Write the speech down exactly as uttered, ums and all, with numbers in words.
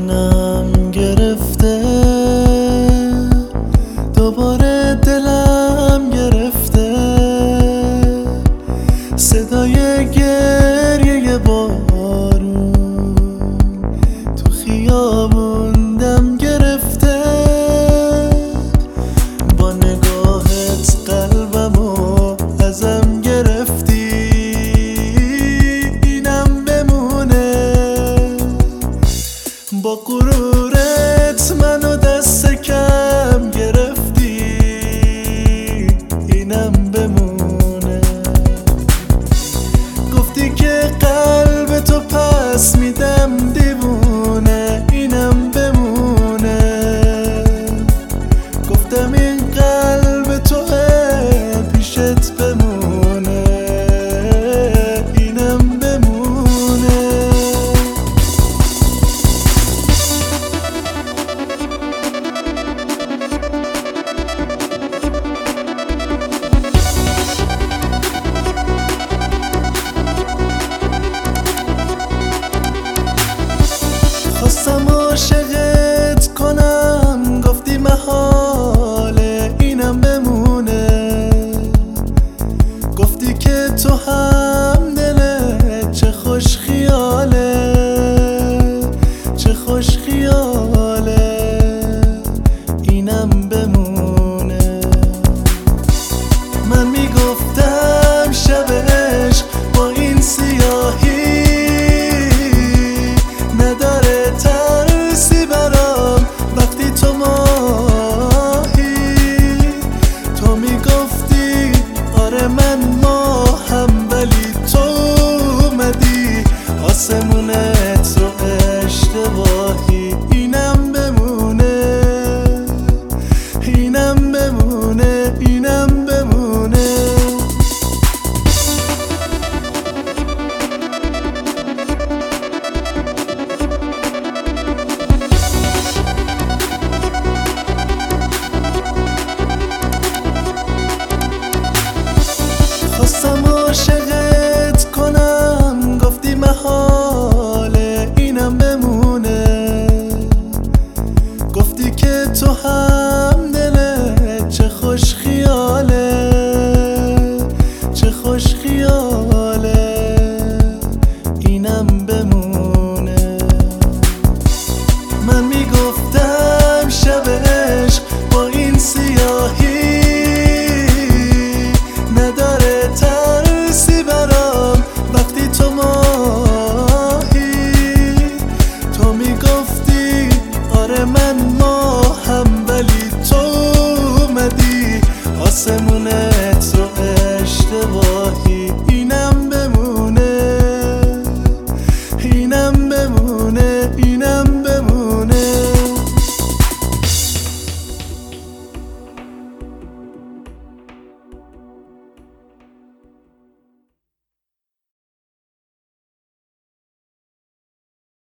جانم گرفته، دوباره دلم گرفته، صدای گریه بارون تو خیابون دم گرفته، با نگاهت قلبمو ازم گرفتی، اینم بمونه، با غرورت منو دست کم گرفتی، اینم بمونه، گفتی که قلب تو پس میدم دیوونه، اینم بمونه، گفتم این قلب توه پیشت بمونه، اینم بمونه. خواستم عاشقت کنم، گفتی محاله، اینم بمونه، گفتی که تو هم دلت چه خوش خیاله، چه خوش خیاله، اینم بمونه. من میگفتم شب عشق با این سیاهی نداره ترسی برام، وقتی تو ماهی، تو میگفتی آره من ماهم، ولی تو اومدی آسمونت رو اشتباهی، اینم بمونه، اینم بمونه، اینم بمونه. خواستم عاشقت کنم، گفتی محاله، اینم بمونه، گفتی که تو هم دلت چه خوش خیاله، چه خوش خیاله، اینم بمونه. من میگفتم شب عشق با این سیاهی نداره ترسی برام، وقتی تو ماهی، تو میگفتی آره من ماهم، ولی تو اومدی آسمونت رو اشتباهی،